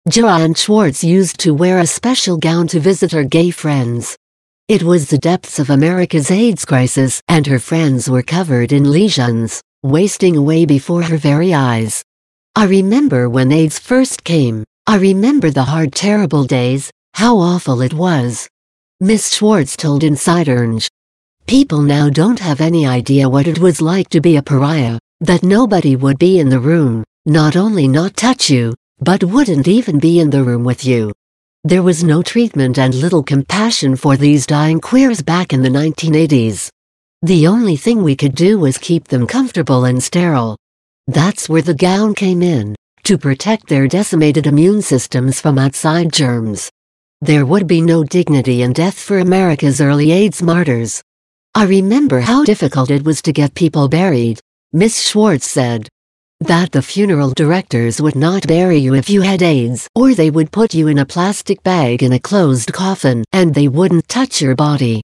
Joanne Schwartz used to wear a special gown to visit her gay friends. It was the depths of America's AIDS crisis, and her friends were covered in lesions, wasting away before her very eyes. I remember when AIDS first came. I remember the hard, terrible days, how awful it was. Miss Schwartz told InsiderNJ. People now don't have any idea what it was like to be a pariah, that nobody would be in the room, not only not touch you, but wouldn't even be in the room with you. There was no treatment and little compassion for these dying queers back in the 1980s. The only thing we could do was keep them comfortable and sterile. That's where the gown came in, to protect their decimated immune systems from outside germs. There would be no dignity in death for America's early AIDS martyrs. I remember how difficult it was to get people buried, Miss Schwartz said. That the funeral directors would not bury you if you had AIDS, or they would put you in a plastic bag in a closed coffin, and they wouldn't touch your body.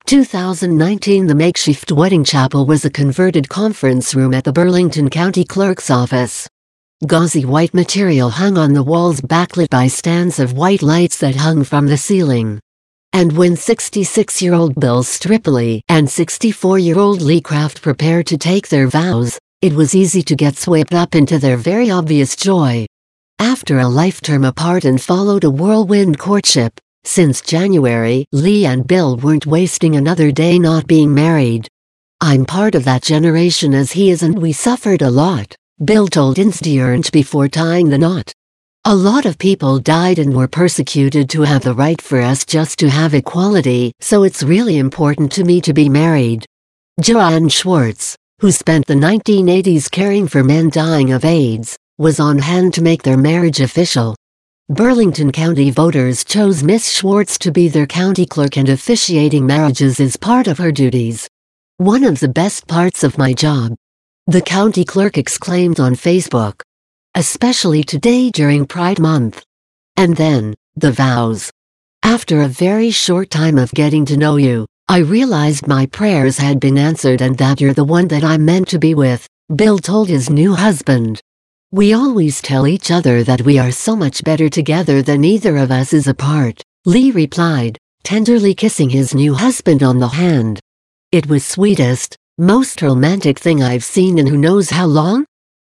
2019 The makeshift wedding chapel was a converted conference room at the Burlington County Clerk's office. Gauzy white material hung on the walls backlit by stands of white lights that hung from the ceiling. And when 66-year-old Bill Stripoli and 64-year-old Lee Craft prepared to take their vows, it was easy to get swept up into their very obvious joy. After a lifetime apart and followed a whirlwind courtship, since January, Lee and Bill weren't wasting another day not being married. I'm part of that generation as he is, and we suffered a lot, Bill told InsiderNJ before tying the knot. A lot of people died and were persecuted to have the right for us just to have equality, so it's really important to me to be married. Joanne Schwartz, who spent the 1980s caring for men dying of AIDS, was on hand to make their marriage official. Burlington County voters chose Miss Schwartz to be their county clerk, and officiating marriages is part of her duties. One of the best parts of my job, the county clerk exclaimed on Facebook. Especially today during Pride Month. And then, the vows. After a very short time of getting to know you, I realized my prayers had been answered and that you're the one that I'm meant to be with, Bill told his new husband. We always tell each other that we are so much better together than either of us is apart, Lee replied, tenderly kissing his new husband on the hand. It was sweetest, most romantic thing I've seen in who knows how long?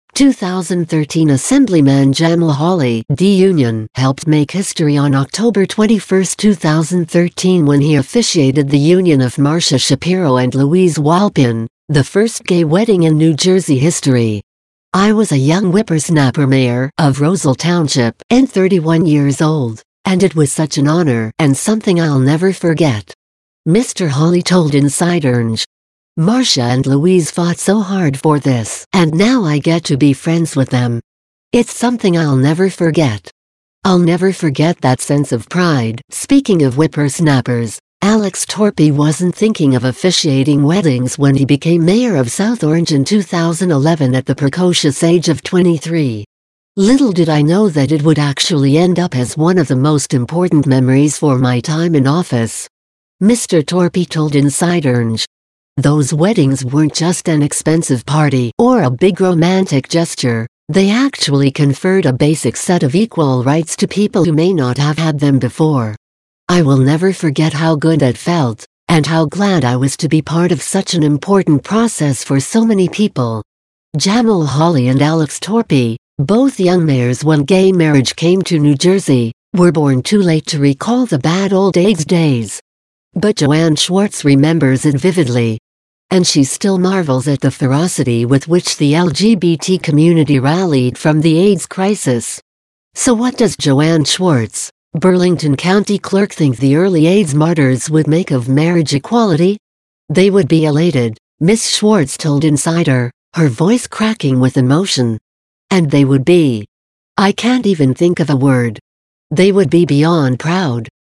2013 Assemblyman Jamal Hawley, D-Union, helped make history on October 21, 2013 when he officiated the union of Marcia Shapiro and Louise Walpin, the first gay wedding in New Jersey history. I was a young whippersnapper mayor of Roselle Township and 31 years old, and it was such an honor and something I'll never forget. Mr. Hawley told InsiderNJ. Marcia and Louise fought so hard for this, and now I get to be friends with them. It's something I'll never forget. I'll never forget that sense of pride. Speaking of whippersnappers, Alex Torpey wasn't thinking of officiating weddings when he became mayor of South Orange in 2011 at the precocious age of 23. Little did I know that it would actually end up as one of the most important memories for my time in office. Mr. Torpey told InsiderNJ. Those weddings weren't just an expensive party or a big romantic gesture, they actually conferred a basic set of equal rights to people who may not have had them before. I will never forget how good that felt, and how glad I was to be part of such an important process for so many people. Jamal Hawley and Alex Torpey, both young mayors when gay marriage came to New Jersey, were born too late to recall the bad old AIDS days. But Joanne Schwartz remembers it vividly. And she still marvels at the ferocity with which the LGBT community rallied from the AIDS crisis. So what does Joanne Schwartz, Burlington County Clerk, think the early AIDS martyrs would make of marriage equality? They would be elated, Miss Schwartz told Insider, her voice cracking with emotion. And they would be. I can't even think of a word. They would be beyond proud.